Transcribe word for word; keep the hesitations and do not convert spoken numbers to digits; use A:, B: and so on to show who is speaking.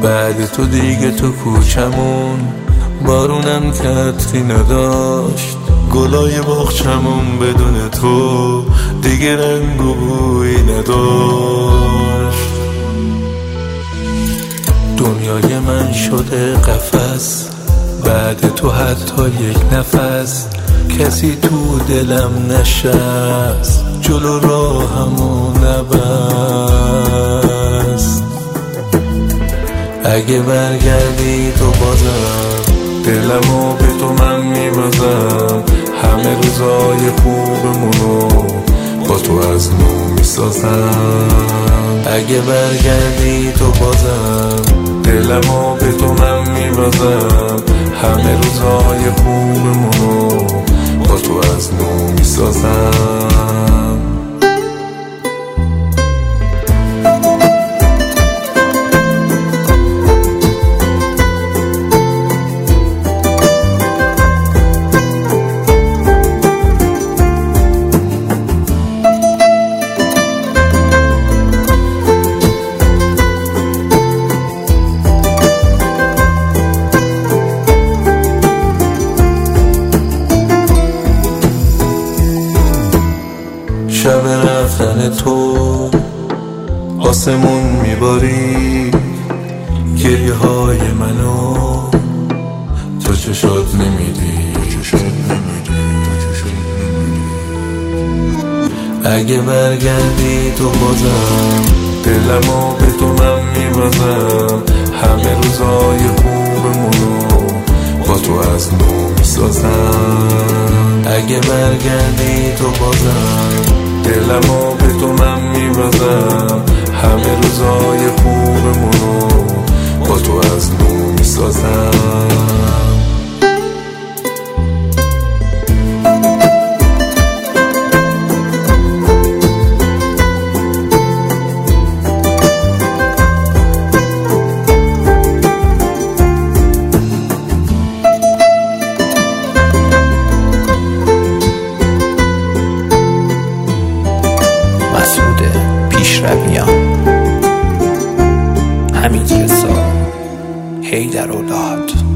A: بعد تو دیگه تو کوچمون بارونم کتری نداشت، گلای باغچمون بدون تو دیگه رنگ و بویی نداشت. دنیای من شده قفس، بعد تو حتی یک نفس کسی تو دلم نشست، جلو راهمو نبست. اگه برگردی تو بازم دلمو به تو من میبازم، همه روزای خوبمونو با تو از نو میسازم. اگه برگردی تو بازم دلمو به تو من میبازم، همه روزای خوبمونو با تو از نو میسازم. شب رفتن تو آسمون میباری، گریه های منو تو چشات نمیدی. اگه برگردی تو بازم دلمو به تو من میبازم، همه روزای خوبمونو با تو از نو میسازم. اگه برگردی تو بازم دلمو به تو من میبازم، همه روزای خوبمونو با تو از نو میسازم.
B: پیشرویان حمید رضا حیدرالله